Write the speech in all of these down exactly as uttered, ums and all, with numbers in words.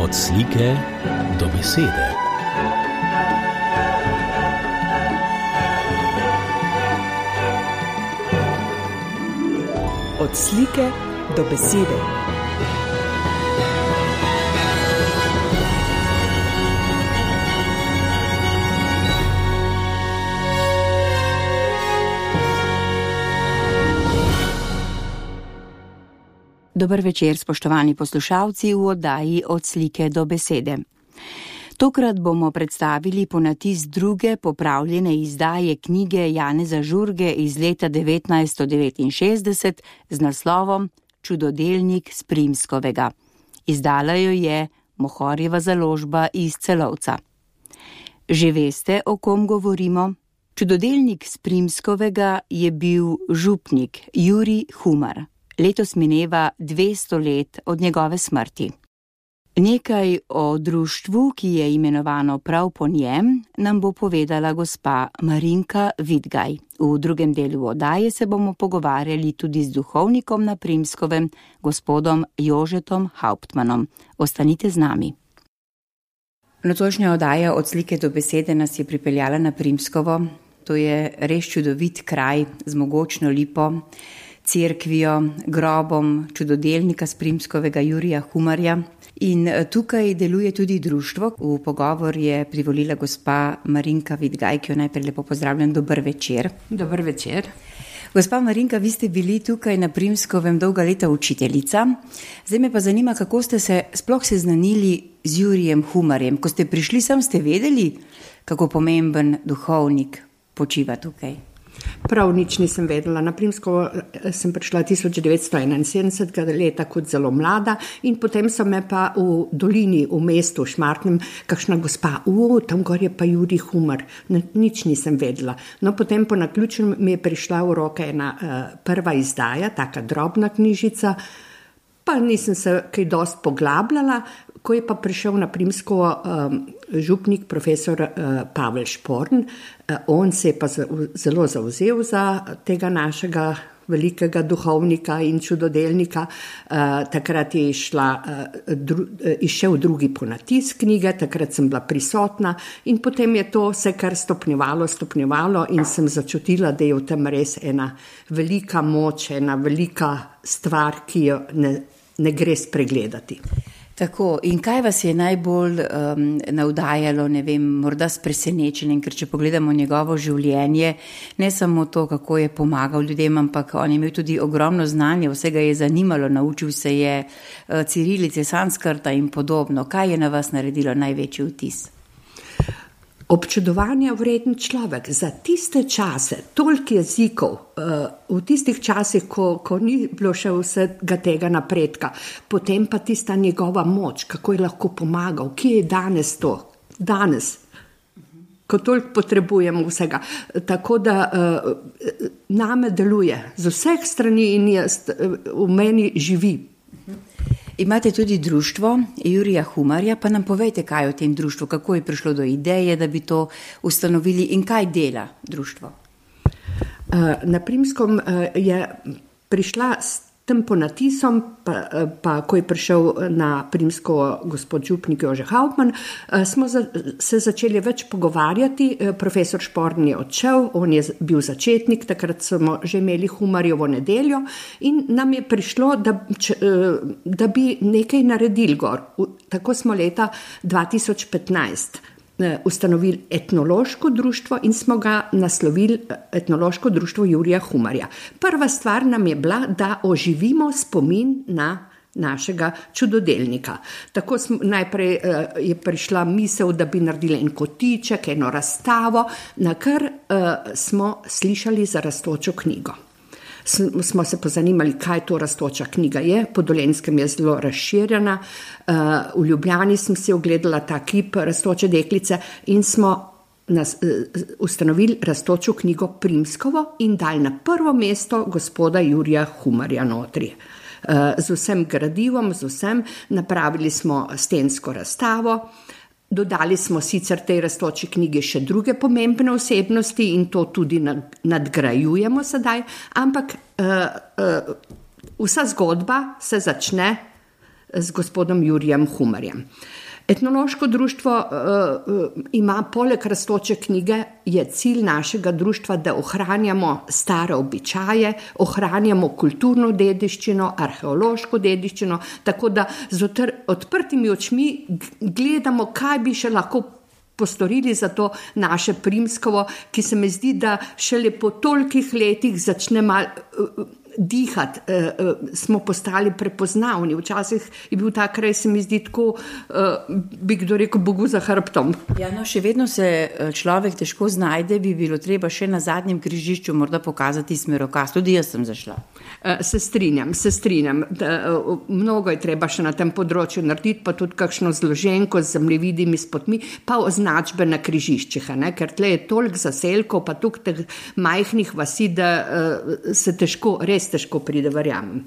Od slike do besede. Od slike do besede. Dober večer, spoštovani poslušalci v oddaji Od slike do besede. Tokrat bomo predstavili ponatis druge popravljene izdaje knjige Janeza Žurge iz leta devetnajststo devetinšestdeset z naslovom Čudodelnik s Primskovega. Izdala jo je Mohorjeva založba iz Celovca. Že veste, o kom govorimo? Čudodelnik s Primskovega je bil župnik Jurij Humar. Letos mineva dvesto let od njegove smrti. Nekaj o društvu, ki je imenovano prav po njem, nam bo povedala gospa Marinka Vidgaj. V drugem delu oddaje se bomo pogovarjali tudi z duhovnikom na Primskovem, gospodom Jožetom Hauptmanom. Ostanite z nami. Nocojšnja oddaja Od slike do besede nas je pripeljala na Primskovo. To je res čudovit kraj z mogočno lipo, cerkvijo, grobom čudodelnika s Primskovega Jurija Humarja. In tukaj deluje tudi društvo. V pogovor je privolila gospa Marinka Vidgaj, ki jo najprej lepo pozdravljam. Dober večer. Dober večer. Gospa Marinka, vi ste bili tukaj na Primskovem dolga leta učiteljica. Zdaj me pa zanima, kako ste se sploh seznanili z Jurijem Humarjem. Ko ste prišli sem, ste vedeli, kako pomemben duhovnik počiva tukaj? Prav nič nisem vedela. Na Primskovo sem prišla tisoč devetsto enainsedemdesetega leta kot zelo mlada in potem so me pa v dolini, v mestu Šmartnem, kakšna gospa, o, tam gor je pa Jurij Humar. Nič nisem vedela. No, potem po naključju mi je prišla v roke ena uh, prva izdaja, taka drobna knjižica, pa nisem se kaj dost poglabljala. Ko je pa prišel na Primskovo um, župnik profesor uh, Pavel Šporn, uh, on se je pa zelo zavzel za tega našega velikega duhovnika in čudodelnika. Uh, takrat je išla, uh, dru, uh, išel drugi ponatis knjige, takrat sem bila prisotna in potem je to se kar stopnjevalo, stopnjevalo in sem začutila, da je v tem res ena velika moč, ena velika stvar, ki jo ne, ne gre spregledati. Tako, in kaj vas je najbolj um, navdajalo, ne vem, morda s presenečenjem, ker če pogledamo njegovo življenje, ne samo to, kako je pomagal ljudem, ampak on je imel tudi ogromno znanja, vsega je zanimalo, naučil se je uh, cirilice, sanskrta in podobno. Kaj je na vas naredilo največji vtis? Občudovanja vreden človek. Za tiste čase, toliko jezikov, v tistih časih, ko, ko ni bilo še vsega tega napredka, potem pa tista njegova moč, kako je lahko pomagal, kje je danes to, danes, ko toliko potrebujemo vsega. Tako da name deluje z vseh strani in jaz, v meni živi. Imate tudi društvo Jurija Humarja, pa nam povejte, kaj o tem društvu, kako je prišlo do ideje, da bi to ustanovili in kaj dela društvo? Na Primskom je prišla s tem ponatisom, pa, pa ko je prišel na Primsko gospod župnik Jože Hauptman, smo za, se začeli več pogovarjati. Profesor Šporn je odšel, on je bil začetnik, takrat smo že imeli Humarjevo nedeljo in nam je prišlo, da, če, da bi nekaj naredili gor. Tako smo leta dva tisoč petnajst ustanovili etnološko društvo in smo ga naslovili etnološko društvo Jurija Humarja. Prva stvar nam je bila, da oživimo spomin na našega čudodelnika. Tako smo, najprej uh, je prišla misel, da bi naredili en kotiček, eno razstavo, na kar uh, smo slišali za rastočo knjigo. Smo se pozanimali, kaj to rastoča knjiga je. Po Dolenjskem je zelo razširjena. V Ljubljani sem si ogledala ta kip rastoče deklice in smo nas, ustanovili rastočo knjigo Primskovo in dali na prvo mesto gospoda Jurija Humarja notri. Z vsem gradivom, z vsem napravili smo stensko razstavo. Dodali smo sicer tej rastoči knjigi še druge pomembne osebnosti in to tudi nadgrajujemo sedaj, ampak uh, uh, vsa zgodba se začne z gospodom Jurijem Humarjem. Etnološko društvo uh, ima poleg rastoče knjige, je cilj našega društva, da ohranjamo stare običaje, ohranjamo kulturno dediščino, arheološko dediščino, tako da z odprtimi očmi gledamo, kaj bi še lahko postorili za to naše Primskovo, ki se mi zdi, da šele po tolikih letih začne malo uh, dihati, uh, uh, smo postali prepoznavni. Včasih je bil ta kraj, se mi zdi tako, uh, bi kdo rekel, Bogu za hrbtom. Ja, no, še vedno se človek težko znajde, bi bilo treba še na zadnjem križišču morda pokazati smerokaz. Tudi jaz sem zašla. Uh, se strinjam, se strinjam. Da, uh, mnogo je treba še na tem področju narediti, pa tudi kakšno zloženko z zemljevidimi spotmi, pa označbe na križiščih, ne? Ker tle je toliko zaselkov, pa toliko teh majhnih vasi, da uh, se težko, res težko pride, verjamem.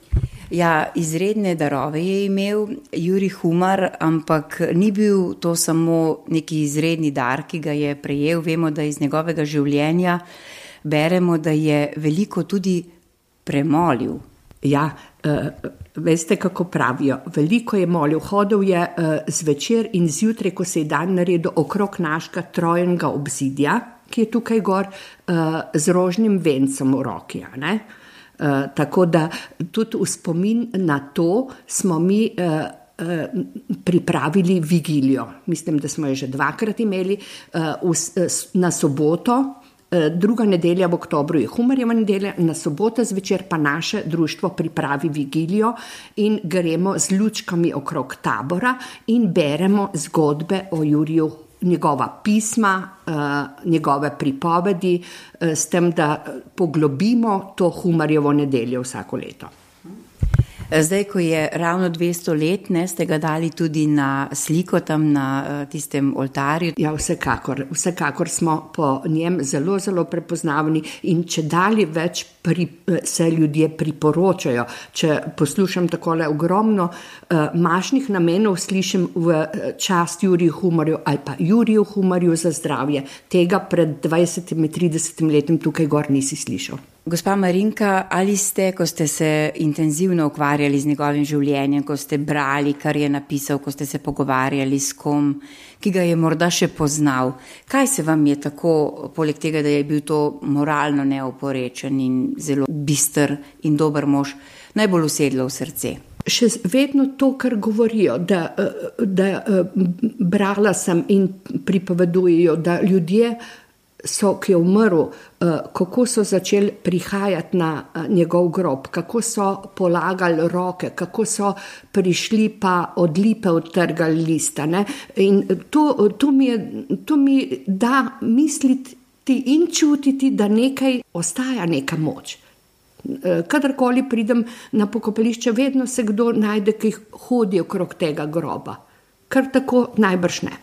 Ja, izredne darove je imel Jurij Humar, ampak ni bil to samo neki izredni dar, ki ga je prejel. Vemo, da iz njegovega življenja beremo, da je veliko tudi premolil. Ja, uh, veste, kako pravijo. Veliko je molil. Hodil je uh, zvečer in zjutraj, ko se je dan naredil okrog našega trojnega obzidja, ki je tukaj gor, uh, z rožnim vencem v roki, ne? Uh, tako da tudi v spomin na to smo mi uh, uh, pripravili vigilijo. Mislim, da smo jo že dvakrat imeli uh, v, uh, na soboto, uh, druga nedelja v oktobru je Humarjeva nedelja, na soboto zvečer pa naše društvo pripravi vigilijo in gremo z lučkami okrog tabora in beremo zgodbe o Juriju, njegova pisma, njegove pripovedi, s tem, da poglobimo to Humarjevo nedeljo vsako leto. Zdaj, ko je ravno dvesto let, ne, ste ga dali tudi na sliko tam na tistem oltarju. Ja, vsekakor. Vsekakor smo po njem zelo, zelo prepoznavni in če dalje več pri, se ljudje priporočajo. Če poslušam takole ogromno uh, mašnih namenov, slišim v čast Juriju Humarju ali pa Juriju Humarju za zdravje. Tega pred dvajsetimi, tridesetimi letim tukaj gor nisi slišal. Gospa Marinka, ali ste, ko ste se intenzivno ukvarjali z njegovim življenjem, ko ste brali, kar je napisal, ko ste se pogovarjali s kom, ki ga je morda še poznal, kaj se vam je tako, poleg tega, da je bil to moralno neoporečen in zelo bister in dober mož, najbolj usedlo v srce? Še vedno to, kar govorijo, da, da brala sem in pripovedujejo, da ljudje so, ki je umrl, kako so začeli prihajati na njegov grob, kako so polagali roke, kako so prišli pa od lipe odtrgali lista. Ne? In to, to, mi je, to mi da misliti in čutiti, da nekaj ostaja, neka moč. Kadarkoli pridem na pokopališče, vedno se kdo najde, ki hodi okrog tega groba. Kar tako najbrž ne.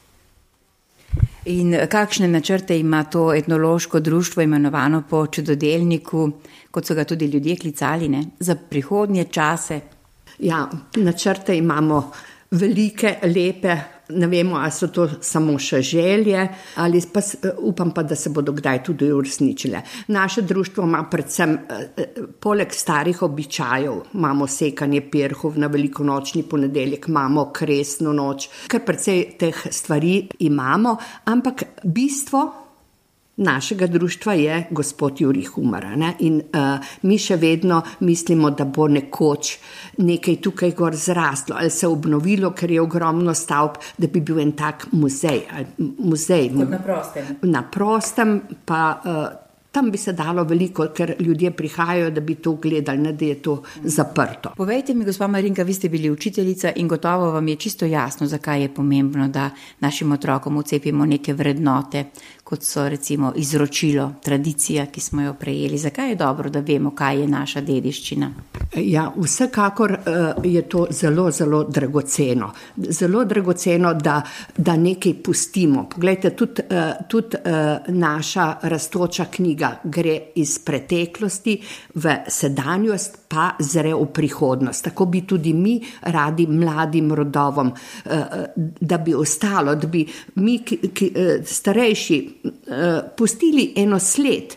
In kakšne načrte ima to etnološko društvo, imenovano po čudodelniku, kot so ga tudi ljudje klicali, ne, za prihodnje čase? Ja, načrte imamo velike, lepe, ne vemo, ali so to samo še želje, ali pa upam pa, da se bodo kdaj tudi uresničile. Naše društvo ima predvsem, poleg starih običajev, imamo sekanje pirhov na velikonočni ponedeljek, imamo kresno noč, kar precej teh stvari imamo, ampak bistvo našega društva je gospod Jurij Humar, ne? In uh, mi še vedno mislimo, da bo nekoč nekaj tukaj gor zrastlo ali se obnovilo, ker je ogromno stavb, da bi bil en tak muzej. muzej. Kot na prostem. Na prostem, pa uh, tam bi se dalo veliko, ker ljudje prihajajo, da bi to gledali, ne da je to zaprto. Povejte mi, gospa Marinka, vi ste bili učiteljica in gotovo vam je čisto jasno, zakaj je pomembno, da našim otrokom vcepimo neke vrednote, kot so recimo izročilo, tradicija, ki smo jo prejeli. Zakaj je dobro, da vemo, kaj je naša dediščina? Ja, vsekakor uh, je to zelo, zelo dragoceno. Zelo dragoceno, da, da nekaj pustimo. Poglejte, tudi, uh, tudi uh, naša rastoča knjiga gre iz preteklosti v sedanjost, pa zre v prihodnost. Tako bi tudi mi radi mladim rodovom, uh, da bi ostalo, da bi mi, ki, ki, uh, starejši, pustili eno sled,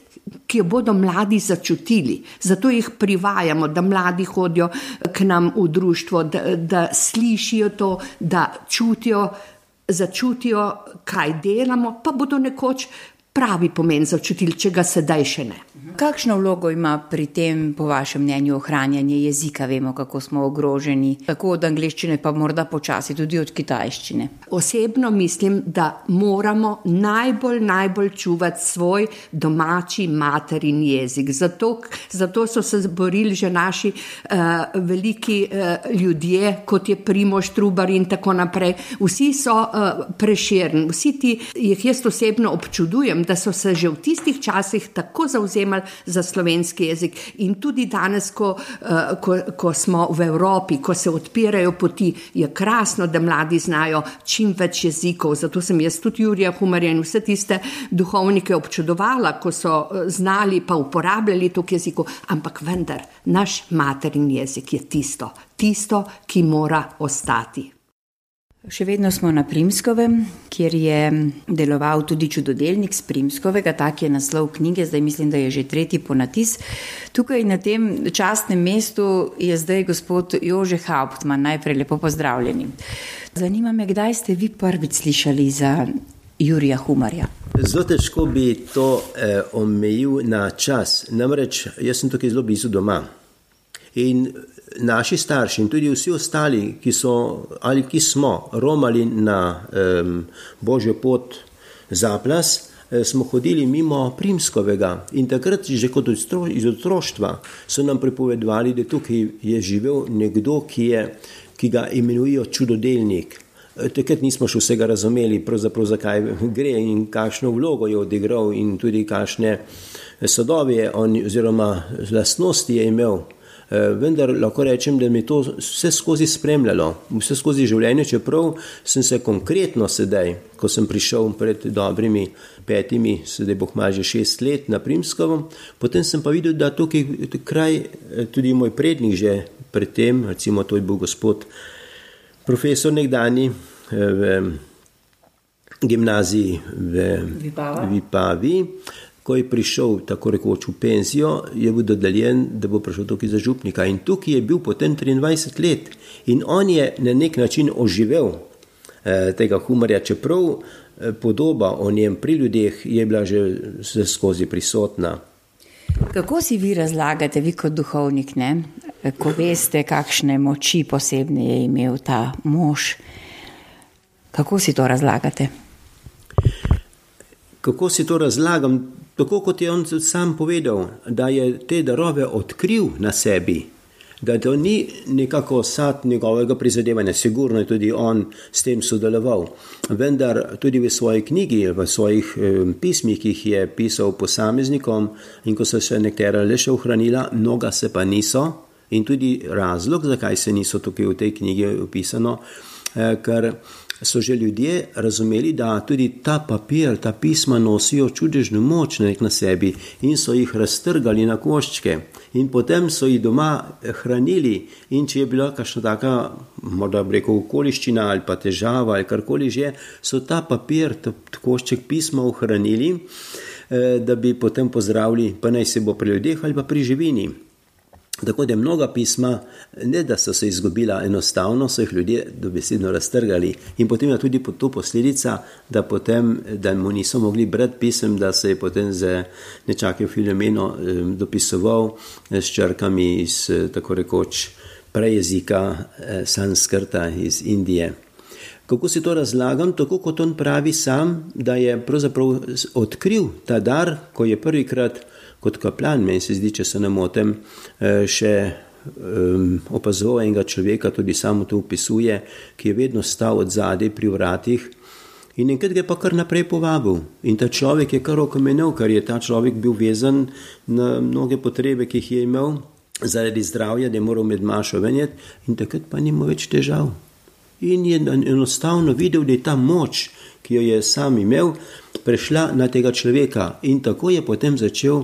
ki jo bodo mladi začutili. Zato jih privajamo, da mladi hodijo k nam v društvo, da, da slišijo to, da čutijo, začutijo, kaj delamo, pa bodo nekoč pravi pomen začutili, če ga sedaj še ne. Kakšno vlogo ima pri tem, po vašem mnenju, ohranjanje jezika? Vemo, kako smo ogroženi, tako od angleščine, pa morda počasi tudi od kitajščine. Osebno mislim, da moramo najbolj, najbolj čuvati svoj domači materin jezik. Zato, zato so se borili že naši uh, veliki uh, ljudje, kot je Primož Trubar in tako naprej. Vsi so uh, Prešeren, vsi ti, jih jaz osebno občudujem, da so se že v tistih časih tako zauzemali za slovenski jezik. In tudi danes, ko, uh, ko, ko smo v Evropi, ko se odpirajo poti, je krasno, da mladi znajo čim več jezikov. Zato sem jaz tudi Jurija Humarja in vse tiste duhovnike občudovala, ko so znali pa uporabljali tok jezikov. Ampak vendar, naš materin jezik je tisto, tisto, ki mora ostati. Še vedno smo na Primskovem, kjer je deloval tudi čudodelnik z Primskovega, tak je naslov knjige, zdaj mislim, da je že tretji ponatis. Tukaj na tem častnem mestu je zdaj gospod Jože Hauptmann, najprej lepo pozdravljeni. Zanima me, kdaj ste vi prvič slišali za Jurija Humarja? Zelo težko bi to eh, omejil na čas, namreč jaz sem tukaj zelo blizu doma. In naši starši in tudi vsi ostali, ki so ali ki smo romali na um, Božjo pot Zaplas, eh, smo hodili mimo Primskovega in takrat že kot iz otroštva so nam pripovedovali, da tukaj je živel nekdo, ki, je, ki ga imenujejo čudodelnik. Takrat nismo še vsega razumeli, pravzaprav zakaj gre in kakšno vlogo je odigral in tudi kakšne sadove on, oziroma lastnosti je imel. Vendar lahko rečem, da mi to vse skozi spremljalo, vse skozi življenje, čeprav sem se konkretno sedaj, ko sem prišel pred dobrimi petimi, sedaj bo kmalu že šest let na Primskovem, potem sem pa videl, da tukaj kraj, tudi moj prednik že pred tem, recimo to je bil gospod profesor nekdani v gimnaziji v Vipavi, ko je prišel tako rekoč v penzijo, je bil dodeljen, da bo prišel tukaj za župnika. In tukaj je bil potem triindvajset let. In on je na nek način oživel eh, tega Humarja, čeprav eh, podoba o njem pri ljudeh je bila že vse skozi prisotna. Kako si vi razlagate, vi kot duhovnik, ne? Ko veste, kakšne moči posebne je imel ta mož? Kako si to razlagate? Kako si to razlagam? Tako kot je on sam povedal, da je te darove odkril na sebi, da to ni nekako sad njegovega prizadevanja, sigurno je tudi on s tem sodeloval, vendar tudi v svoji knjigi, v svojih eh, pismih, ki jih je pisal posameznikom in ko so se nekatera le še ohranila, mnoga se pa niso in tudi razlog, zakaj se niso tukaj v tej knjigi opisano, eh, ker so že ljudje razumeli, da tudi ta papir, ta pisma nosijo čudežno moč na sebi in so jih raztrgali na koščke in potem so jih doma hranili in če je bila kakšna taka, morda bi rekel, okoliščina ali pa težava ali karkoli že, so ta papir, ta košček pisma ohranili, da bi potem pozdravili, pa naj se bo pri ljudeh ali pa pri živini. Tako da mnoga pisma, ne da so se izgubila, enostavno so jih ljudje dobesedno raztrgali in potem je tudi to posledica, da potem, da mu niso mogli brati pisem, da se je potem z nečakim Filomeno dopisoval s črkami iz tako rekoč prejezika sanskrta iz Indije. Kako si to razlagam? Tako kot on pravi sam, da je pravzaprav odkril ta dar, ko je prvikrat kot kaplan, meni se zdi, če se ne motem, še um, opazoval enega človeka, tudi samo to opisuje, ki je vedno stal od zadaj pri vratih in enkrat ga je pa kar naprej povabil. In ta človek je kar okomenil, ker je ta človek bil vezan na mnoge potrebe, ki jih je imel zaradi zdravja, da je moral med mašo venjeti in takrat pa nima več težav. In je enostavno videl, da je ta moč, ki jo je sam imel, prešla na tega človeka in tako je potem začel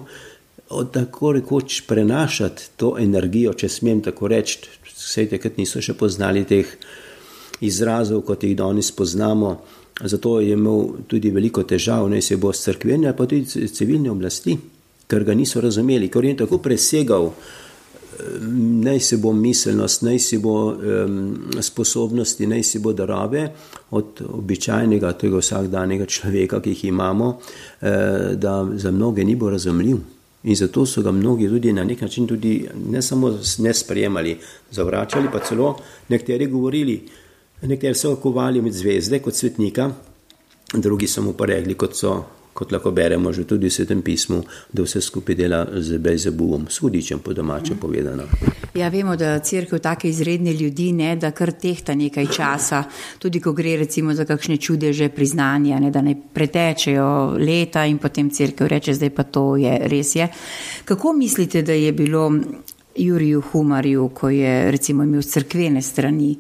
tako rekoč prenašati to energijo, če smem tako reči. Vsej takrat niso še poznali teh izrazov, kot jih danes poznamo, zato je imel tudi veliko težav, ne se bo s cerkvene, pa tudi civilne oblasti, ker ga niso razumeli, ker je tako presegal naj si bo miselnost, naj si bo um, sposobnosti, naj si bo darove od običajnega, tega vsakdanjega človeka, ki jih imamo, uh, da za mnoge ni bo razumljiv. In zato so ga mnogi tudi na nek način tudi ne samo ne sprejemali, zavračali, pa celo nekateri govorili, nekateri so kovali med zvezde kot svetnika, drugi so mu pa rekli, kot so kot lahko beremo že tudi v Svetem pismu, da vse skupaj dela z Belzebubom, s hudičem po domače povedano. Ja, vemo, da cerkev take izredne ljudi, ne, da kar tehta nekaj časa, tudi ko gre recimo za kakšne čudeže priznanja, ne, da ne pretečejo leta in potem cerkev reče, zdaj pa to je, res je. Kako mislite, da je bilo Juriju Humarju, ko je recimo imel s cerkvene strani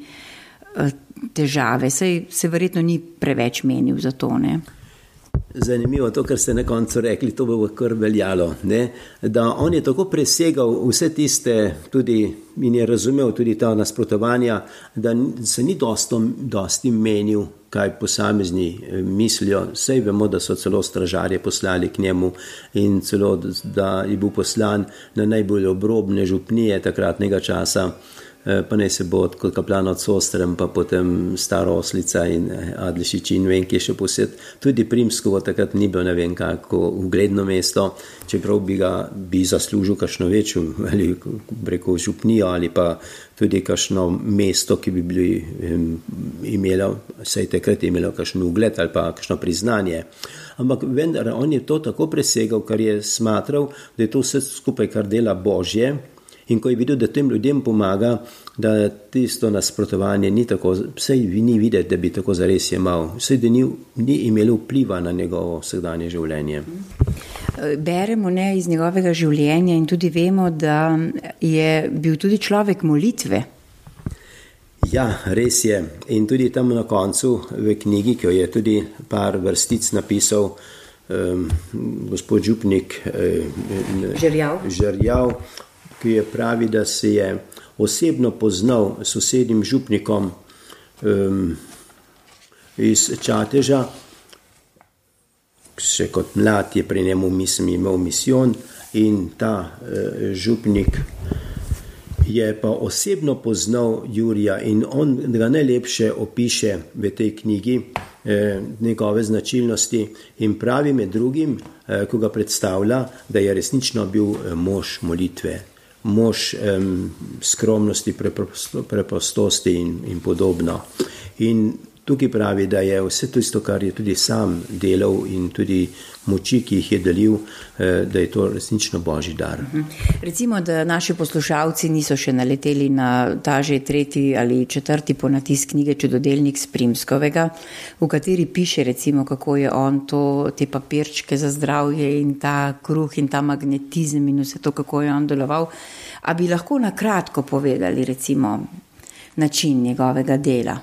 težave? Saj se verjetno ni preveč menil za to, ne? Zanimivo to, kar ste na koncu rekli, to bo kar veljalo, ne? Da on je tako presegal vse tiste tudi in je razumel tudi ta nasprotovanja, da se ni dosto, dosti menil, kaj posamezni mislijo. Sej vemo, da so celo stražarje poslali k njemu in celo, da je bil poslan na najbolj obrobne župnije takratnega časa, pa ne se bo kot kaplan od Sostrem, pa potem Staroslica in Adlešič in vem, ki je še posed. Tudi Primskovo takrat ni bilo ne vem kako ugledno mesto, čeprav bi ga bi zaslužil kakšno večjo, ali preko župnijo, ali pa tudi kakšno mesto, ki bi bili imelo, saj takrat je imelo kakšno ugled ali pa kakšno priznanje. Ampak vendar, on je to tako presegal, kar je smatral, da je to vse skupaj, kar dela Božje. In ko je videl, da tem ljudem pomaga, da tisto nasprotovanje ni tako, vsej ni videti, da bi tako zares jemal, vsej da ni, ni imelo vpliva na njegovo vsakdanje življenje. Beremo ne iz njegovega življenja in tudi vemo, da je bil tudi človek molitve. Ja, res je. In tudi tam na koncu v knjigi, ki jo je tudi par vrstic napisal um, gospod župnik um, Žerjav. Žerjav, ki je pravi, da se je osebno poznal s sosednjim župnikom um, iz Čateža, še kot mlad je pri njemu mislim imel misijon in ta uh, župnik je pa osebno poznal Jurija in on ga najlepše opiše v tej knjigi eh, njegove značilnosti in pravi med drugim, eh, ko ga predstavlja, da je resnično bil eh, mož molitve. Mož um, skromnosti, preprostosti in, in podobno. In tukaj pravi, da je vse tisto, kar je tudi sam delal in tudi moči, ki jih je delil, da je to resnično Božji dar. Recimo, da naši poslušalci niso še naleteli na ta že tretji ali četrti ponatis knjige Čudodelnik s Primskovega, v kateri piše recimo, kako je on to, te papirčke za zdravje in ta kruh in ta magnetizem in vse to, kako je on deloval. A bi lahko na kratko povedali recimo način njegovega dela?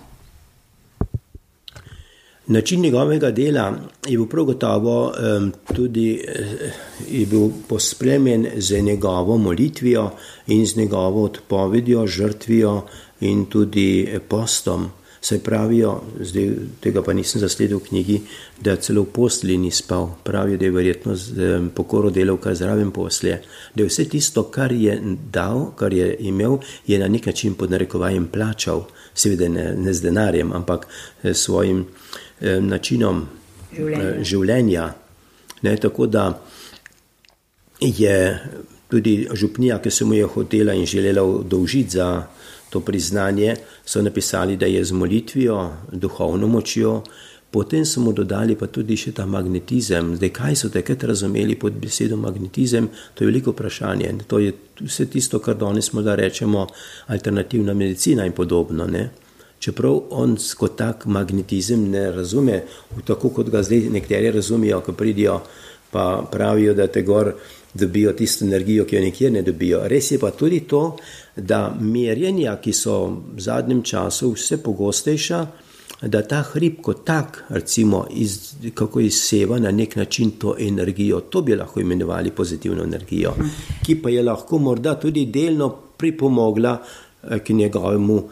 Način njegovega dela je bil prav gotovo um, tudi je bil pospremljen z njegovo molitvijo in z njegovo odpovedjo, žrtvijo in tudi postom. Saj pravijo, zdaj tega pa nisem zasledil v knjigi, da celo v postelji ni spal. Pravijo, da je verjetno z um, pokoro delal kar zraven poslje. Da je vse tisto, kar je dal, kar je imel, je na nek način pod narekovajem plačal. Seveda ne, ne z denarjem, ampak s svojim načinom življenja. življenja. Ne, tako da je tudi župnija, ki se mu je hotela in želela dolžiti za to priznanje, so napisali, da je z molitvijo, duhovno močjo, potem so mu dodali pa tudi še ta magnetizem. Zdaj, kaj so takrat razumeli pod besedo magnetizem, to je veliko vprašanje. To je vse tisto, kar danes morda rečemo alternativna medicina in podobno, ne. Čeprav on kot tak magnetizem ne razume, tako kot ga zdaj nekateri razumijo, ko pridijo pa pravijo, da te gor dobijo tisto energijo, ki jo nikjer ne dobijo. Res je pa tudi to, da merjenja, ki so v zadnjem času vse pogostejša, da ta hrib kot tak, recimo, iz, kako izseva na nek način to energijo, to bi lahko imenovali pozitivno energijo, ki pa je lahko morda tudi delno pripomogla k njegovemu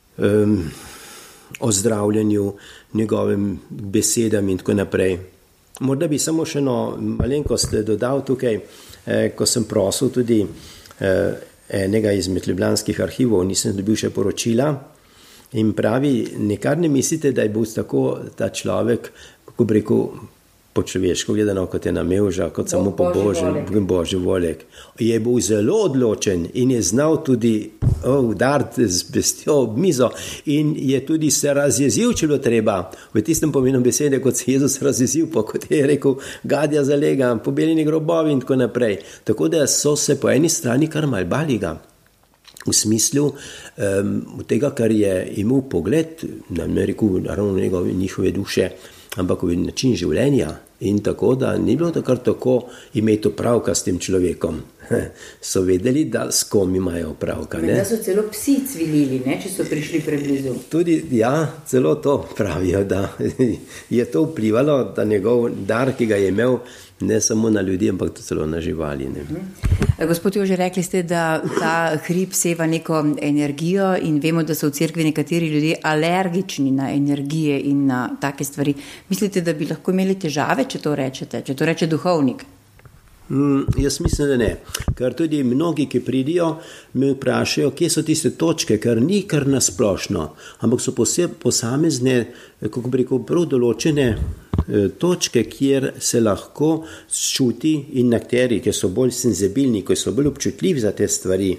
Um, ozdravljanju, njegovim besedam in tako naprej. Morda bi samo še eno malenkost dodal tukaj, eh, ko sem prosil tudi eh, enega izmed ljubljanskih arhivov, nisem dobil še poročila in pravi, nekar ne mislite, da je bil tako ta človek, kako bi rekel, po človeško gledano, kot je namevža, kot samo po božji voljek. Je bil zelo odločen in je znal tudi oh, udariti z bestjo ob mizo in je tudi se razjezil, če bilo treba. V tistem pomenu besede, kot se Jezus razjezil, pa kot je rekel, gadja zalega, pobeljeni grobovi in tako naprej. Tako da so se po eni strani kar mal bali ga. V smislu um, tega, kar je imel pogled, ne rekel, naravno njegove, njihove duše, ampak v način življenja in tako, da ni bilo takrat tako imeti opravka s tem človekom. So vedeli, da s kom imajo opravka. Da so celo psi cvilili, ne, če so prišli preblizu. Tudi, ja, celo to pravijo, da je to vplivalo, da njegov dar, ki ga je imel, ne samo na ljudi, ampak tudi celo na živali. Ne. Gospod Jože, rekli ste, da ta hrib seva neko energijo in vemo, da so v cerkvi nekateri ljudje alergični na energije in na take stvari. Mislite, da bi lahko imeli težave, če to rečete, če to reče duhovnik? Mm, jaz mislim, da ne. Ker tudi mnogi, ki pridijo, me vprašajo, kje so tiste točke, ker ni kar nasplošno, ampak so poseb, posamezne, kako bi rekel, prav določene eh, točke, kjer se lahko čuti in nekateri, ki so bolj senzibilni, ki so bolj občutljivi za te stvari.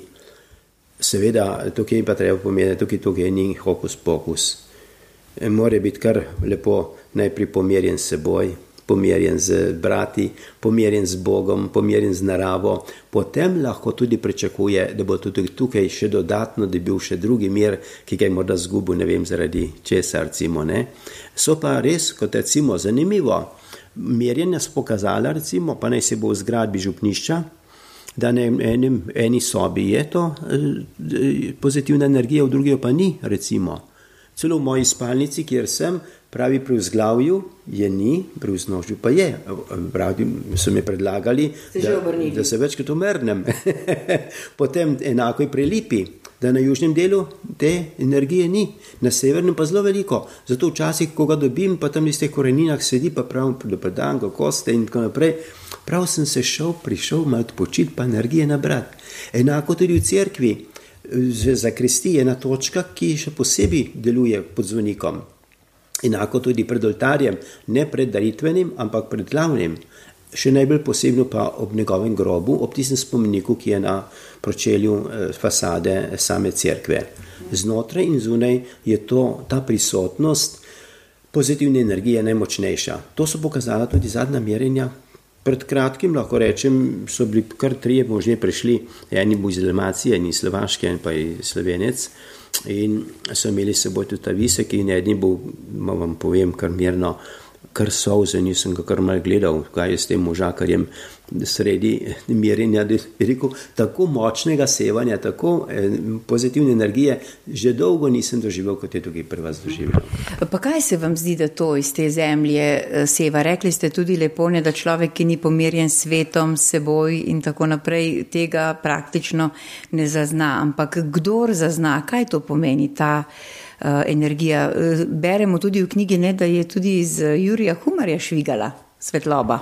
Seveda, tukaj pa treba pomeniti, tukaj, tukaj ni hokus pokus. E, more biti kar lepo najprej pomerjen s seboj, pomerjen z brati, pomerjen z Bogom, pomerjen z naravo, potem lahko tudi pričakuje, da bo tudi tukaj še dodatno dobil še drugi mir, ki ga je morda zgubil, ne vem zaradi česa, recimo, ne. So pa res, kot recimo, zanimivo, merjenja so pokazala, recimo, pa naj se bo v zgradbi župnišča, da na enem, eni sobi je to eh, pozitivna energija, v drugi pa ni, recimo. Celo v moji spalnici, kjer sem, pravi pri vzglavju je ni, pri vznožju pa je. Pravi, so mi predlagali, da, da se večkrat umrnem. Potem enako je pri lipi, da na južnem delu te energije ni, na severnem pa zelo veliko. Zato včasih, ko ga dobim, pa tam iz teh koreninah sedi, pa pravim, dober dan, kako ste in tako naprej. Prav sem se šel, prišel malo odpočiti, pa energije nabrati. Enako tudi v cerkvi. Za Kristi je ena točka, ki še posebej deluje pod zvonikom. Enako tudi pred oltarjem, ne pred daritvenim, ampak pred glavnim. Še najbolj posebno pa ob njegovem grobu, ob tistem spomeniku, ki je na pročelju fasade same cerkve. Znotraj in zunaj je to, ta prisotnost pozitivne energije najmočnejša. To so pokazala tudi zadnja merjenja. Pred kratkim, lahko rečem, so bili kar trije možje prišli, eni bo iz Dalmacije, eni iz Slovaške, en pa iz Slovenec in so imeli s seboj tudi ta visek in eni bo, vam povem, kar mirno, kar solze, nisem ga kar mal gledal, kaj je s tem možakarjem sredi merjenja, rekel, tako močnega sevanja, tako eh, pozitivne energije, že dolgo nisem doživel, kot je tukaj pri vas doživel. Pa kaj se vam zdi, da to iz te zemlje seva? Rekli ste tudi lepo, ne, da človek, ki ni pomerjen s svetom, seboj in tako naprej, tega praktično ne zazna. Ampak kdor zazna, kaj to pomeni, ta uh, energija? Beremo tudi v knjigi, ne, da je tudi iz Jurija Humarja švigala svetloba.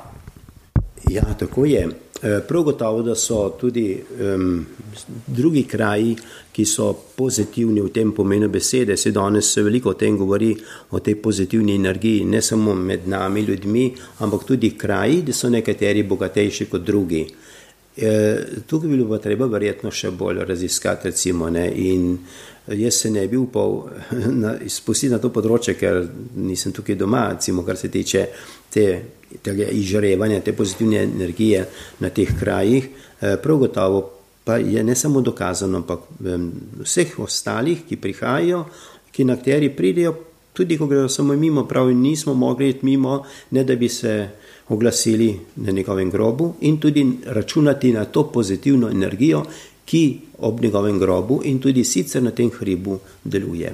Ja, tako je. Prav gotovo, da so tudi um, drugi kraji, ki so pozitivni v tem pomenu besede. Se danes se veliko o tem govori, o tej pozitivni energiji, ne samo med nami ljudmi, ampak tudi kraji, da so nekateri bogatejši kot drugi. E, tukaj bi bilo pa treba verjetno še bolj raziskati, recimo, ne, in jaz se ne bi upal spustiti na to področje, ker nisem tukaj doma, recimo, kar se tiče te tega izžarevanja, te pozitivne energije na teh krajih. Prav gotovo pa je ne samo dokazano, ampak vseh ostalih, ki prihajajo, ki na kateri pridejo, tudi ko grejo samo mimo, prav nismo mogli iti mimo, ne da bi se oglasili na njegovem grobu in tudi računati na to pozitivno energijo, ki ob njegovem grobu in tudi sicer na tem hribu deluje.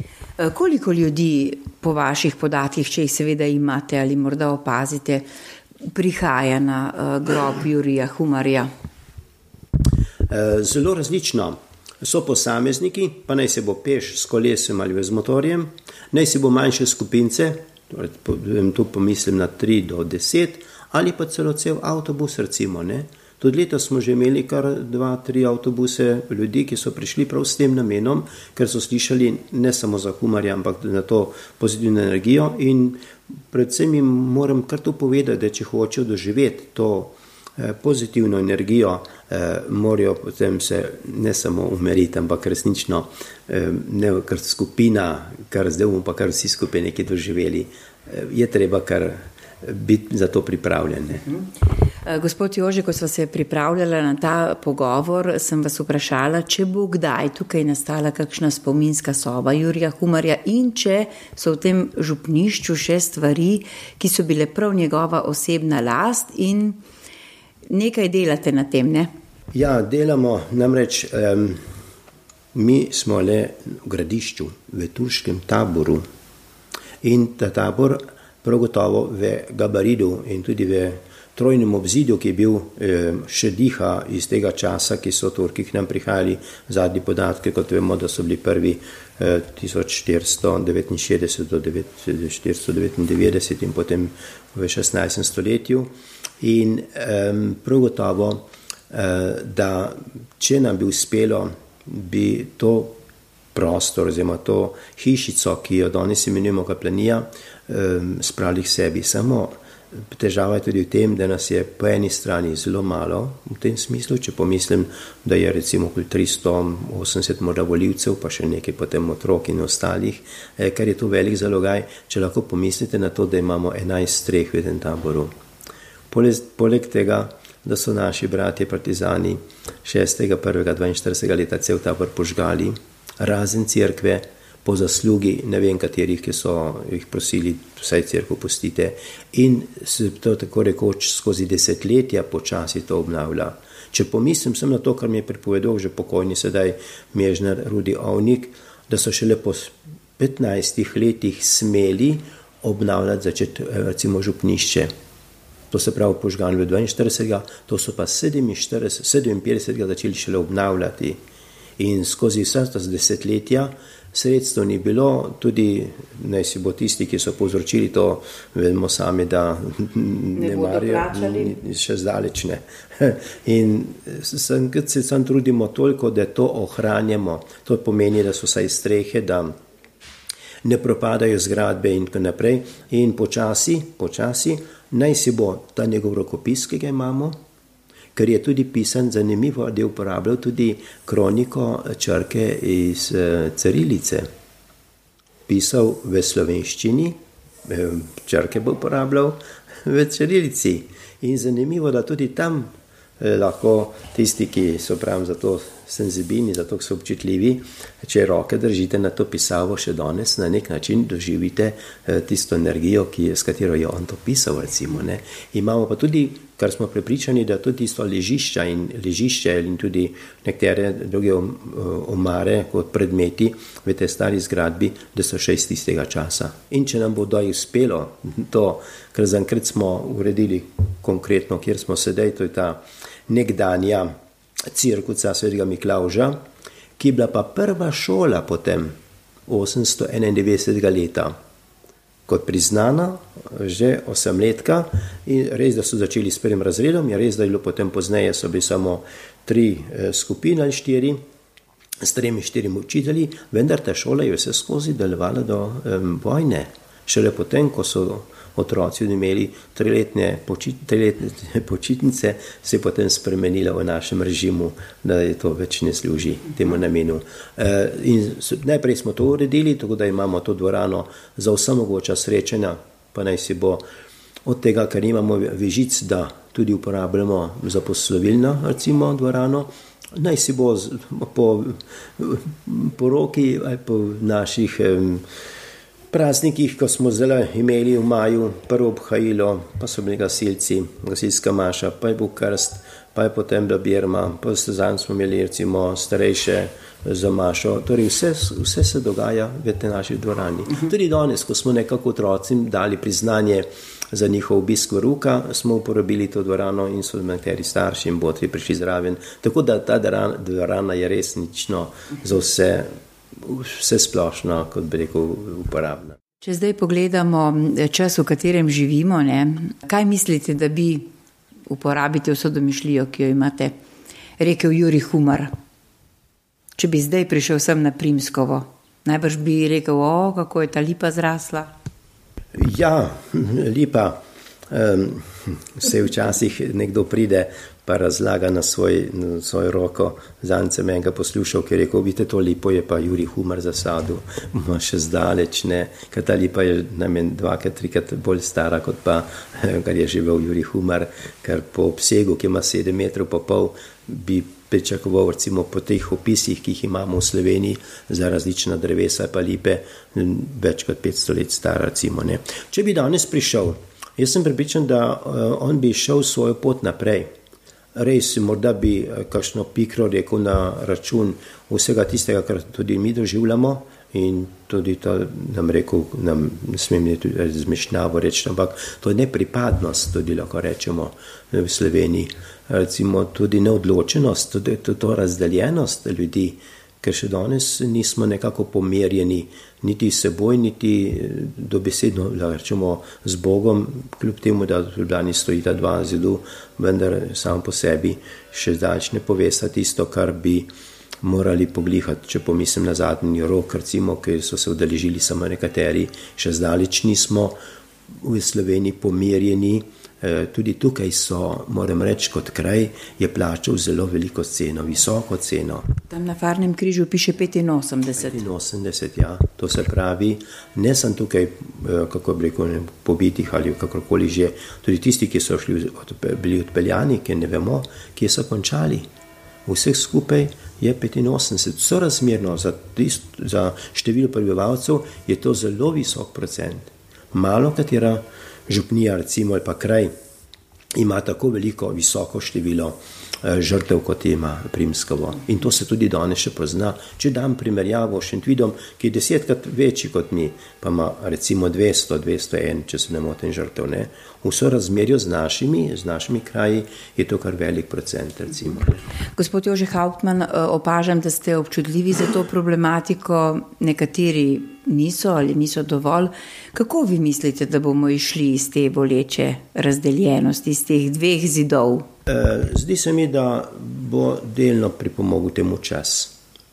Koliko ljudi po vaših podatkih, če jih seveda imate ali morda opazite, prihaja na grob Jurija Humarja? Zelo različno. So posamezniki, pa naj se bo peš s kolesem ali z motorjem, naj se bo manjše skupince, tu pomislim na tri do deset, ali pa celo cel avtobus, recimo, ne. Tudi letos smo že imeli kar dva, tri avtobuse ljudi, ki so prišli prav s tem namenom, ker so slišali ne samo za humarja, ampak na to pozitivno energijo in predvsem jim moram kar to povedati, da če hočejo doživeti to eh, pozitivno energijo, eh, morajo potem se ne samo umeriti, ampak resnično eh, ne kar skupina, kar zdaj bomo pa kar vsi skupaj nekaj doživeli, eh, je treba kar biti za to pripravljen. Gospod Jože, ko sva se pripravljala na ta pogovor, sem vas vprašala, če bo kdaj tukaj nastala kakšna spominska soba Jurija Humarja in če so v tem župnišču še stvari, ki so bile prav njegova osebna last in nekaj delate na tem, ne? Ja, delamo, namreč um, mi smo le v Gradišču, v turškem taboru in ta tabor prav gotovo v gabaridu in tudi v trojnem obzidju, ki je bil eh, še diha iz tega časa, ki so Turki k nam prihajali, zadnji podatke, kot vemo, da so bili prvi eh, tisoč štiristo devetinšestdeset do štiristo devetindevetdeset in potem v šestnajstem stoletju. In eh, prav gotovo, eh, da če nam bi uspelo, bi to prostor, oziroma to hišico, ki jo danes imenujemo kaplanija, spravili k sebi. Samo težava je tudi v tem, da nas je po eni strani zelo malo v tem smislu, če pomislim, da je recimo okoli tristo osemdeset morda volivcev, pa še nekaj potem otrok in ostalih, kar je to velik zalogaj, če lahko pomislite na to, da imamo enajst streh v tem taboru. Poleg, poleg tega, da so naši bratje partizani šestega prvega dvainštiridesetega leta cel tabor požgali, razen cerkve, po zaslugi ne vem katerih, ki so jih prosili, vsaj cerkev pustite, in se to tako rekoč skozi desetletja počasi to obnavlja. Če pomislim sem na to, kar mi je pripovedal že pokojni sedaj Mežnar Rudi Ovnik, da so šele po petnajstih letih smeli obnavljati začet, recimo župnišče. To se pravi požgan v dvainštiridesetega, to so pa sedeminpetdesetega začeli šele obnavljati. In skozi vsa ta desetletja sredstvo ni bilo, tudi naj si bo tisti, ki so povzročili to, vemo sami, da ne, ne marijo, še zdaleč ne. In sem, se sam trudimo toliko, da to ohranjamo. To pomeni, da so vsaj strehe, da ne propadajo zgradbe in tako naprej. In počasi, počasi, naj si bo ta njegov rokopis, ki ga imamo, ker je tudi pisan, zanimivo, da je uporabljal tudi kroniko črke iz cirilice. Pisal v slovenščini, črke bo uporabljal v cirilici. In zanimivo, da tudi tam eh, lahko tisti, ki so pravim za to senzibilni, zato so občutljivi, če roke držite na to pisavo še danes, na nek način doživite eh, tisto energijo, ki je, s katero je on to pisal, recimo, ne. Imamo pa tudi, kar smo prepričani, da tudi isto ležišča in ležišče in tudi nekatere druge omare kot predmeti v tej stari zgradbi, da so še iz tistega časa. In če nam bo doj uspelo to, ker zaenkrat smo uredili konkretno, kjer smo sedaj, to je ta nekdanja cirkuca svetega Miklavža, ki je bila pa prva šola potem osemsto enaindevetdesetega leta, kot priznana, že osemletka, in res, da so začeli s prvim razredom, je res, da je bilo potem pozneje, so bili samo tri eh, skupine ali štiri, s tremi štirimi učitelji, vendar ta šola je vse skozi delovala do eh, vojne. Šele potem, ko so otroci imeli triletne, počit, triletne počitnice, se je potem spremenila v našem režimu, da je to več ne služi temu namenu. E, in najprej smo to uredili, tako da imamo to dvorano za vsa mogoča srečanja, pa naj si bo od tega, ker imamo vežic, da tudi uporabljamo za poslovilno, recimo, dvorano, naj si bo po poroki ali po naših praznikih, ko smo zdaj imeli v maju prvo obhajilo, pa so bili gasilci, gasilska maša, pa je bil krst, pa je potem do Birma, pa zdaj smo imeli recimo starejše za mašo. Torej vse, vse se dogaja v tej naši dvorani. Tudi danes, ko smo nekako otrocim dali priznanje za njihov obisk v Ruka, smo uporabili to dvorano in so nekateri starši in botri prišli zraven. Tako da ta dvorana je resnično za vse vse splošno, kot bi rekel, uporabna. Če zdaj pogledamo čas, v katerem živimo, ne, kaj mislite, da bi uporabite vso domišljijo, ki jo imate, rekel Jurij Humar? Če bi zdaj prišel sem na Primskovo, najbrž bi rekel, o, kako je ta lipa zrasla. Ja, lipa. Um, se včasih nekdo pride pa razlaga na, svoj, na svojo roko. Zanj sem enega poslušal, ki je rekel, vidite, to lipo je pa Jurij Humar zasadil. Ma še zdaleč ne, ker ta lipa je najmen dvakrat, trikrat bolj stara, kot pa, kar je živel Jurij Humar, ker po obsegu, ki ima sedem metrov pa pol, bi pričakoval recimo po teh opisih, ki jih imamo v Sloveniji za različna drevesa pa lipe, več kot petsto let stara recimo. Ne. Če bi danes prišel, jaz sem prepričan, da uh, on bi šel svojo pot naprej. Res, morda bi kakšno pikro rekel na račun vsega tistega, kar tudi mi doživljamo in tudi to nam rekel, nam ne smem tudi zmešnjavo reči, ampak to je nepripadnost, tudi lahko rečemo v Sloveniji. Recimo tudi neodločenost, tudi to, to razdeljenost ljudi, ker še danes nismo nekako pomerjeni niti s seboj, niti dobesedno, rečemo, z Bogom, kljub temu, da v Ljubljani stojita dva zidu, vendar sam po sebi še zdaleč ne povesta tisto, kar bi morali poglihati. Če pomislim na zadnji rok, recimo, ker so se udeležili samo nekateri, še zdaleč nismo v Sloveniji pomerjeni. Tudi tukaj so, moram reči, kot kraj je plačal zelo veliko ceno, visoko ceno. Tam na Farnem križu piše petinosemdeset. petinosemdeset, ja. To se pravi, ne sem tukaj, kako bi rekel, pobitih ali kakorkoli že, tudi tisti, ki so šli, bili odpeljani, ki ne vemo, kje so končali. Vseh skupaj je petinosemdeset. Sorazmerno za, tist, za število prebivalcev je to zelo visok procent. Malo katera župnija, recimo, ali pa kraj ima tako veliko, visoko število eh, žrtev, kot ima Primskovo. In to se tudi danes še pozna. Če dam primerjavo s Šentvidom, ki je desetkrat večji kot mi, pa ima recimo dvesto, dvesto en, če se ne motim, žrtev, ne. V sorazmerju z našimi, z našimi kraji je to kar velik procent, recimo. Gospod Jože Hauptmann, opažam, da ste občutljivi za to problematiko, nekateri niso ali niso dovolj. Kako vi mislite, da bomo išli iz te boleče razdeljenosti, iz teh dveh zidov? Zdi se mi, da bo delno pripomogel temu čas.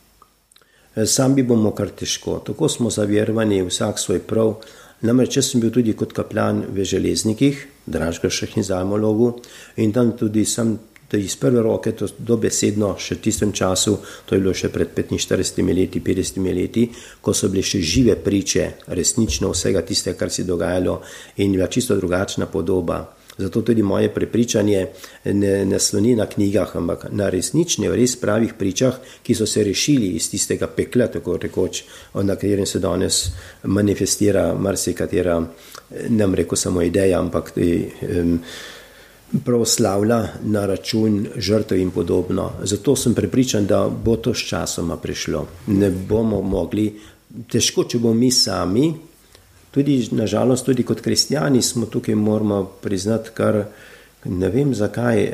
Sam bi bomo kar težko. Tako smo zaverovani vsak svoj prav. Namreč jaz sem bil tudi kot kaplan v Železnikih, Dražgošah in Zalmologu, in tam tudi sem iz prve roke, to dobesedno še v tistem času, to je bilo še pred petinštiridesetimi leti, petdesetimi leti, ko so bile še žive priče resnično vsega tistega, kar se dogajalo, in bila čisto drugačna podoba. Zato tudi moje prepričanje ne, ne sloni na knjigah, ampak na resnične, res pravih pričah, ki so se rešili iz tistega pekla, tako rekoč, na katerem se danes manifestira marsikatera, ne bom rekel samo ideja, ampak tudi um, proslavlja na račun žrtev in podobno. Zato sem prepričan, da bo to s časoma prišlo. Ne bomo mogli, težko, če bomo mi sami, tudi, nažalost, tudi kot kristjani smo tukaj, moramo priznati, kar ne vem zakaj,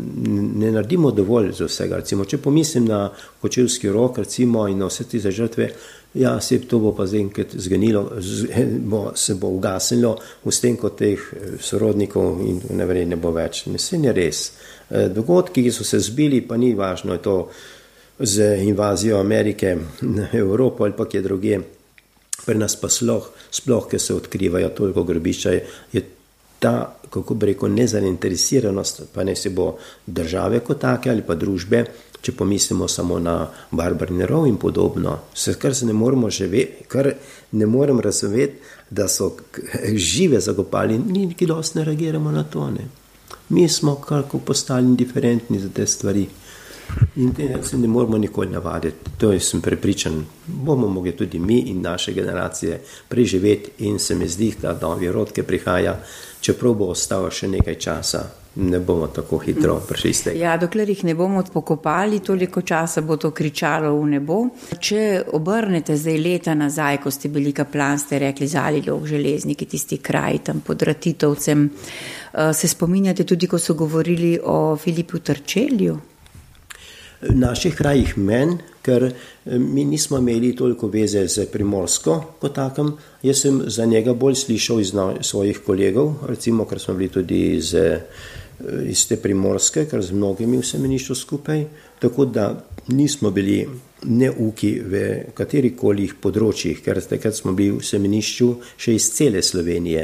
ne naredimo dovolj za vsega. Recimo, če pomislim na Kočevski rok, recimo, in na vse te žrtve, ja, se to bo pa zdaj enkrat zganilo, bo, se bo ugasnilo, v tem kot teh sorodnikov in ne, ne bo več. Vse ne res. Dogodki, ki so se zbili, pa ni važno, je to z invazijo Amerike na Evropo ali pa kje drugje. Pri nas pa sploh, sploh, ker se odkrivajo toliko grobišča, je ta, kako bi rekel, nezainteresiranost, pa ne se bo države kot take ali pa družbe, če pomislimo samo na Barbarin rov in podobno. Se, kar se ne moremo živeti, kar ne morem razumeti, da so žive zakopali, nikoli dosti ne reagiramo na to. Ne. Mi smo kako postali indiferentni za te stvari. In te se ne moramo nikoli navaditi. To je, sem prepričan, bomo mogli tudi mi in naše generacije preživeti in se mi zdi, da novi rod, ki prihaja, čeprav bo ostalo še nekaj časa, ne bomo tako hitro prišli iz tega. Ja, dokler jih ne bomo pokopali, toliko časa bo to kričalo v nebo. Če obrnete zdaj leta nazaj, ko ste bili kaplan, ste rekli Zalilog, Železniki, tisti kraj tam pod Ratitovcem, se spominjate tudi, ko so govorili o Filipu Trčelju? v naših krajih menj, ker mi nismo imeli toliko veze z Primorsko kot takem. Jaz sem za njega bolj slišal iz svojih kolegov, recimo, ker smo bili tudi iz, iz te Primorske, ker z mnogimi v semenišču skupaj, tako da nismo bili neuki v katerikoli področjih, ker takrat smo bili v semenišču še iz cele Slovenije.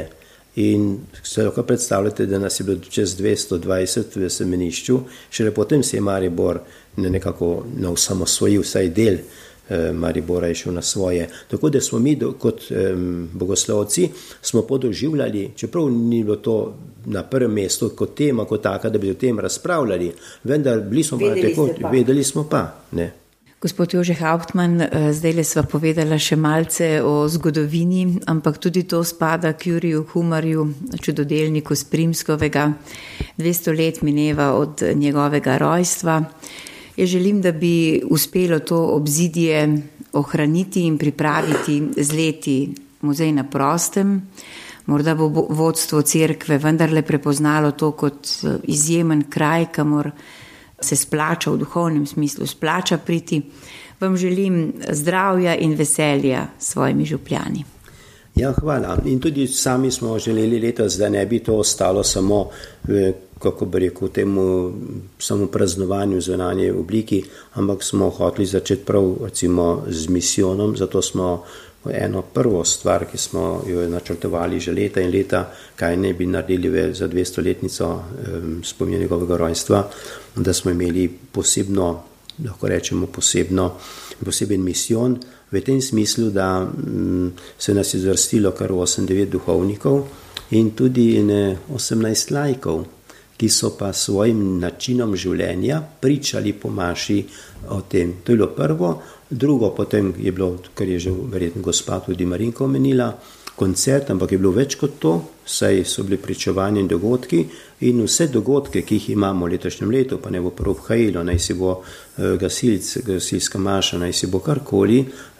In se lahko predstavljate, da nas je bilo čez dvesto dvajset v semenišču, šele potem se je Maribor nekako na osamosvojil, vsaj del eh, Maribora je šel na svoje. Tako da smo mi do, kot eh, bogoslovci smo podoživljali, čeprav ni bilo to na prvem mestu kot tema, kot taka, da bi o tem razpravljali, vendar bili smo pa tako, vedeli smo pa, ne. Gospod Jože Hauptmann, zdaj le sva povedala še malce o zgodovini, ampak tudi to spada k Juriju Humarju, čudodelniku z Primskovega. dvesto let mineva od njegovega rojstva. Jaz želim, da bi uspelo to obzidje ohraniti in pripraviti z leti muzej na prostem. Morda bo vodstvo cerkve vendarle prepoznalo to kot izjemen kraj, kamor se splača v duhovnem smislu, splača priti. Vam želim zdravja in veselja s svojimi župljani. Ja, hvala. In tudi sami smo želeli letos, da ne bi to ostalo samo v, kako bi rekel, temu samo praznovanju zunanje obliki, ampak smo hoteli začeti prav recimo z misijonom, zato smo eno prvo stvar, ki smo jo načrtovali že leta in leta, kaj ne bi naredili za dvestoletnico um, spominja njegovega rojstva, da smo imeli posebno, lahko rečemo posebno, poseben misijon, v tem smislu, da um, se nas je zvrstilo kar osem devet duhovnikov in tudi ne osemnajst laikov, ki so pa svojim načinom življenja pričali po maši o tem. To je bilo prvo. Drugo potem je bilo, kar je že verjetno gospa tudi Marinka omenila, koncert, ampak je bilo več kot to, saj so bili pričevanja in dogodki in vse dogodke, ki jih imamo v letošnjem letu, pa ne bo prvo hajilo, naj si bo uh, gasilc, gasilska maša, naj si bo karkoli,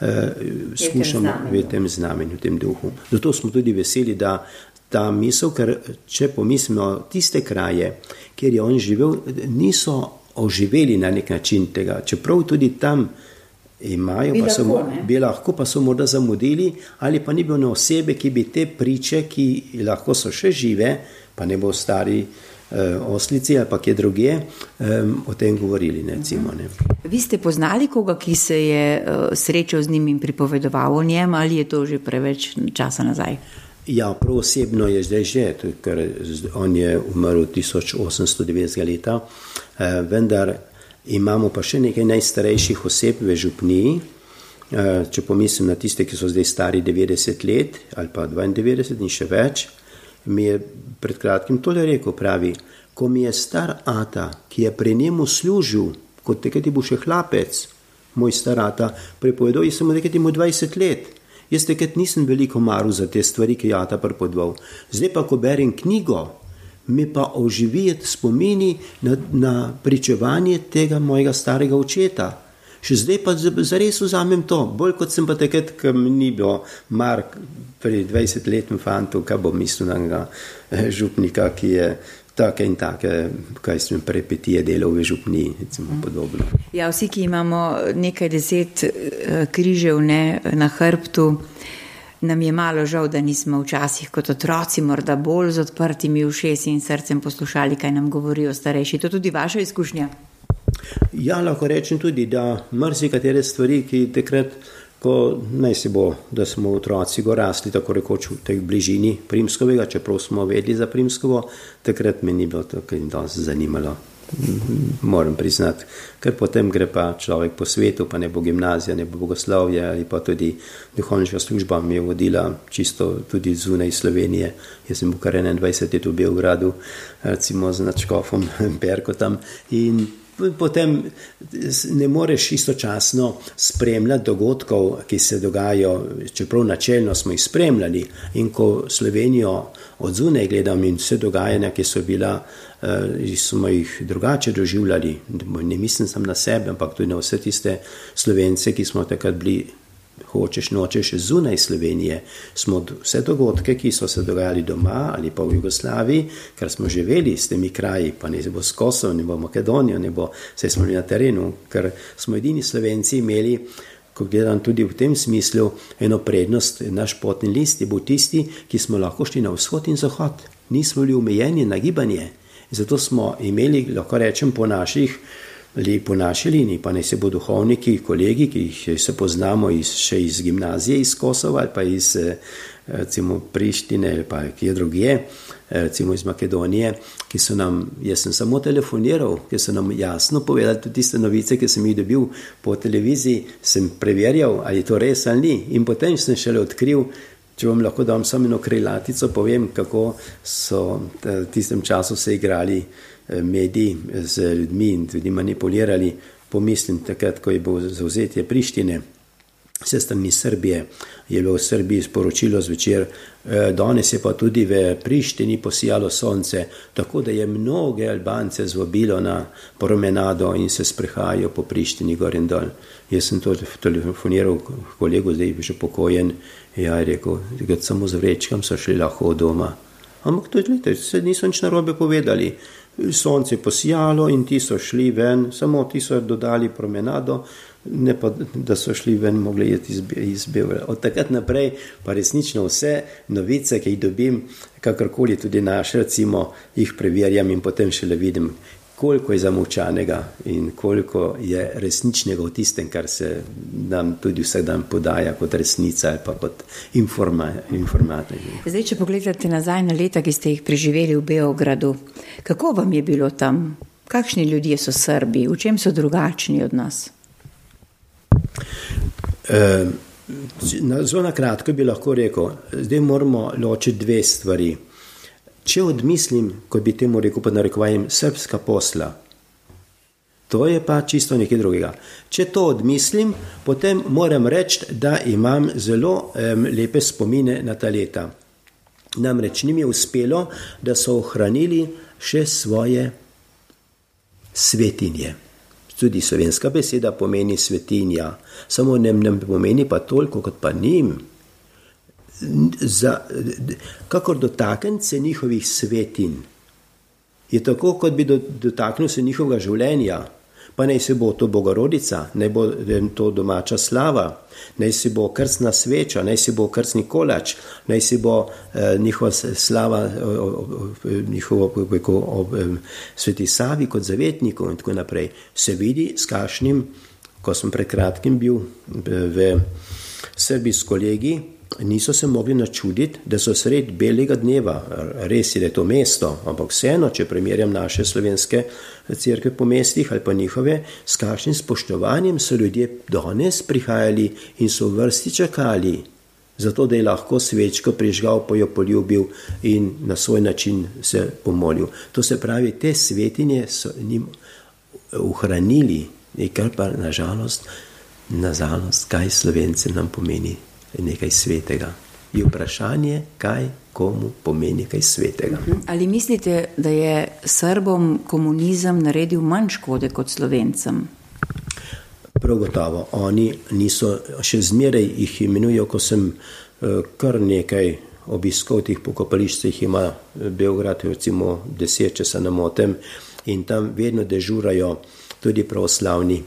uh, skušamo v tem znamenju, v tem duhu. Zato smo tudi veseli, da ta misel, ker če pomislimo tiste kraje, kjer je on živel, niso oživeli na nek način tega, čeprav tudi tam imajo, bi, pa so, lahko, bi lahko pa so morda zamudili, ali pa ni bilo ne osebe, ki bi te priče, ki lahko so še žive, pa ne bo stari uh, oslici ali pa kje druge, um, o tem govorili. Ne, cimo, ne. Vi ste poznali koga, ki se je uh, srečal z njim in pripovedoval o njem, ali je to že preveč časa nazaj? Ja, prav osebno je zdaj že, ker on je umrl tisoč osemsto devetdesetega leta, uh, vendar imamo pa še nekaj najstarejših oseb v župniji, če pomislim na tiste, ki so zdaj stari devetdeset let ali pa dvaindevetdeset in še več, mi je pred kratkim tole rekel, pravi, ko mi je star ata, ki je pri njemu služil, kot takrat je bil še hlapec, moj star ata, prepovedal, jaz sem mu takrat imel dvajset let. Jaz takrat nisem veliko maral za te stvari, ki je ata prepovedoval. Zdaj pa, ko berem knjigo, mi pa oživiti spomini na, na pričevanje tega mojega starega očeta. Še zdaj pa zares vzamem to, bolj kot sem pa takrat, ko mi ni bilo mar pri dvajsetletnem fantu, kaj bo mislil na župnika, ki je take in take, kaj sem prepetije delal v župniji, recimo podobno. Ja, vsi, ki imamo nekaj deset križev ne, na hrbtu, nam je malo žal, da nismo včasih kot otroci morda bolj z odprtimi ušesi in srcem poslušali, kaj nam govorijo starejši. To tudi vaša izkušnja? Ja, lahko rečem tudi, da marsikatere stvari, ki takrat, ko naj se bo, da smo otroci go rasli, tako rekoč v tej bližini Primskovega, čeprav smo vedeli za Primskovo, takrat me ni bilo to, kaj jim dosti zanimalo. Moram priznati, ker potem gre pa človek po svetu, pa ne bo gimnazija, ne bo bogoslovje ali pa tudi duhovniška služba mi je vodila čisto tudi zunaj Slovenije. Jaz sem bil kar enaindvajset let v Beogradu, recimo z nadškofom Perkotam in potem ne moreš istočasno spremljati dogodkov, ki se dogajajo, čeprav načelno smo jih spremljali in ko Slovenijo od zunaj gledam in vse dogajanja, ki so bila, smo jih drugače doživljali, ne mislim sam na sebe, ampak tudi na vse tiste Slovence, ki smo takrat bili hočeš nočeš zunaj Slovenije, smo vse dogodke, ki so se dogajali doma ali pa v Jugoslaviji, ker smo živeli s temi kraji, pa ne bo s Kosovo, ne bo Makedonijo, ne bo, vse smo bili na terenu, ker smo edini Slovenci imeli, ko gledam tudi v tem smislu, eno prednost, naš potni list je bil tisti, ki smo lahko šli na vzhod in zahod. Nismo bili omejeni na gibanje. Zato smo imeli, lahko rečem, po naših ali po naši liniji, pa ne se bo duhovniki, kolegi, ki jih se poznamo iz, še iz gimnazije iz Kosova ali pa iz recimo Prištine ali pa kje drugje, recimo iz Makedonije, ki so nam, jaz sem samo telefoniral, ki so nam jasno povedali tudi tiste novice, ki sem jih dobil po televiziji, sem preverjal, ali je to res ali ni, in potem sem šele odkril, če vam lahko dam samo eno krilatico, povem, kako so v tistem času se igrali mediji z ljudmi in tudi manipulirali. Pomislim takrat, ko je bilo zavzetje Prištine, vse strani Srbije, je bilo v Srbiji sporočilo zvečer, danes je pa tudi v Prištini posijalo sonce, tako da je mnoge Albance zvabilo na promenado in se sprehajajo po Prištini gor in dol. Jaz sem to telefoniral kolegu, zdaj je že pokojen, ja, je rekel, da samo z vrečkam so šli lahko od doma. Ampak to je, se niso nič narobe povedali. Sonce je posijalo in ti so šli ven, samo ti so dodali promenado, ne pa, da so šli ven, mogli jeti iz Beograda. Od takrat naprej pa resnično vse novice, ki jih dobim, kakorkoli tudi naše, recimo, jih preverjam in potem šele vidim, koliko je zamolčanega in koliko je resničnega v tistem, kar se nam tudi vsak dan podaja kot resnica ali pa kot informator. Zdaj, če pogledate nazaj na leta, ki ste jih preživeli v Beogradu, kako vam je bilo tam? Kakšni ljudje so Srbi? V čem so drugačni od nas? E, zelo na kratko bi lahko rekel, zdaj moramo ločiti dve stvari. Če odmislim, kot bi temu rekel pod narekovajem, srbska posla, to je pa čisto nekaj drugega. Če to odmislim, potem moram reči, da imam zelo um, lepe spomine na ta leta. Namreč njim je uspelo, da so ohranili še svoje svetinje. Tudi slovenska beseda pomeni svetinja, samo ne, ne pomeni pa toliko kot pa njim. Za, kakor dotakniti se njihovih svetin, je tako, kot bi do, dotaknil se njihovega življenja, pa naj se bo to Bogorodica, naj bo to domača slava, naj se bo krstna sveča, naj se bo krstni kolač, naj se bo eh, njihova slava, eh, njihovo kako, ob eh, Sveti Savi kot zavetniku in tako naprej. Se vidi s kakšnim, ko sem pred kratkim bil v Srbiji s kolegi, niso se mogli načuditi, da so sred belega dneva, res je, da je to mesto, ampak vseeno, če primerjam naše slovenske cerkve po mestih ali pa njihove, s kakšnim spoštovanjem so ljudje danes prihajali in so v vrsti čakali, zato da je lahko svečko prižgal, pa jo poljubil in na svoj način se pomolil. To se pravi, te svetinje so njim ohranili, kar pa nažalost, nažalost, kaj Slovencem nam pomeni nekaj svetega. Je vprašanje, kaj komu pomeni kaj svetega. Ali mislite, da je Srbom komunizem naredil manj škode kot Slovencem? Prav gotovo. Oni niso, še zmeraj jih imenujo, ko sem kar nekaj obiskal tih pokopališč, jih ima Beograd, recimo deset, če se ne motim, in tam vedno dežurajo tudi pravoslavni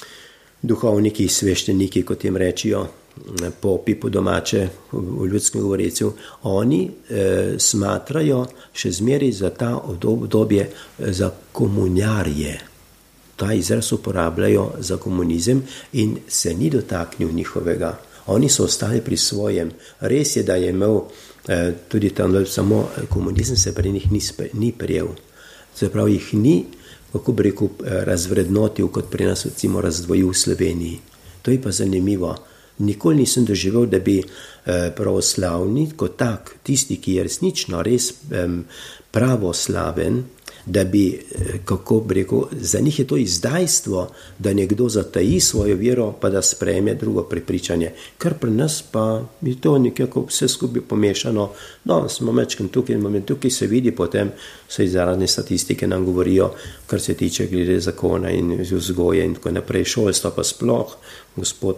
duhovniki, svešteniki, kot jim rečijo, popi po domače v ljudskem govorecu. Oni eh, smatrajo še zmeraj za ta obdobje za komunjarje. Ta izraz uporabljajo za komunizem in se ni dotaknil njihovega. Oni so ostali pri svojem. Res je, da je imel eh, tudi tam samo komunizem, se pri njih ni, ni prijel. Se pravi, jih ni, kako bi rekel, razvrednotil, kot pri nas recimo razdvojil v Sloveniji. To je pa zanimivo. Nikoli nisem doživel, da bi eh, pravoslavni kot tak, tisti, ki je resnično res eh, pravoslaven, da bi, eh, kako bi rekel, za njih je to izdajstvo, da nekdo zataji svojo vero, pa da sprejme drugo prepričanje. Kar pri nas pa je to nekako vse skupaj pomešano. No, smo mečkam tukaj, tukaj se vidi, potem so izrazne statistike nam govorijo, kar se tiče glede zakona in vzgoje in tako naprej. Šolstvo pa sploh, gospod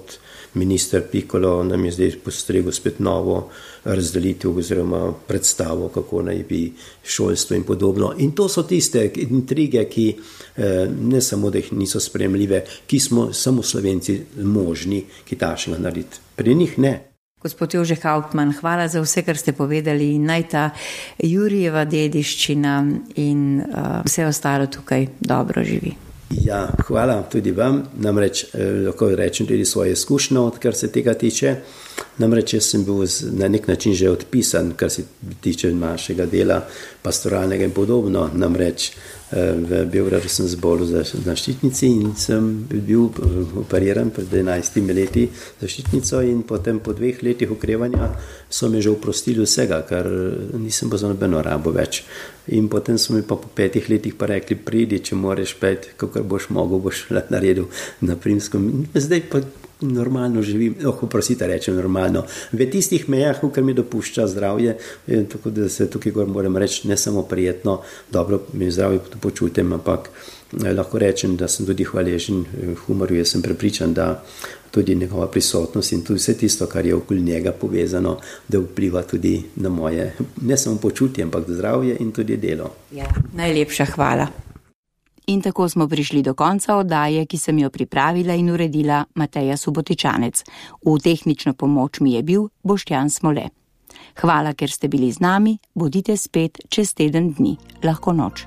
minister Pikolo nam je zdaj postregel spet novo razdelitev oziroma predstavo, kako naj bi šolstvo in podobno. In to so tiste intrige, ki ne samo, da jih niso sprejemljive, ki smo samo Slovenci možni, ki takšnega narediti. Pri njih ne. Gospod Jožef Hauptmann, hvala za vse, kar ste povedali, in naj ta Jurijeva dediščina in uh, vse ostalo tukaj dobro živi. Ja, hvala tudi vam. Namreč lahko rečem tudi svoje izkušnje, kar se tega tiče. Namreč jaz sem bil na nek način že odpisan, kar se tiče našega dela, pastoralnega in podobno. Namreč v Beogradu sem zbolel na ščitnici in sem bil operiran pred enajstimi leti za ščitnico in potem po dveh letih okrevanja so me že oprostili vsega, kar nisem bo za nobeno rabo več. In potem so mi pa po petih letih pa rekli, pridi, če moraš pet, kakor boš mogel, boš naredil na Primskem. Zdaj pa normalno živim, oh, oprostite, rečem normalno, v tistih mejah, kar mi dopušča zdravje, tako da se tukaj gor moram reči, ne samo prijetno, dobro mi zdravje počutim, ampak lahko rečem, da sem tudi hvaležen humorju, jaz sem prepričan, da tudi njegova prisotnost in tudi vse tisto, kar je okoli njega povezano, da vpliva tudi na moje, ne samo počutje, ampak zdravje in tudi delo. Ja, najlepša hvala. In tako smo prišli do konca oddaje, ki sem jo pripravila in uredila Mateja Subotičanec. V tehnično pomoč mi je bil Boštjan Smole. Hvala, ker ste bili z nami, bodite spet čez teden dni. Lahko noč.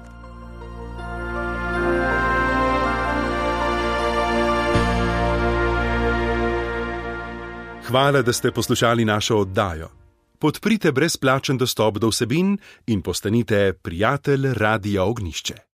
Hvala, da ste poslušali našo oddajo. Podprite brezplačen dostop do vsebin in postanite prijatelj Radia Ognjišče.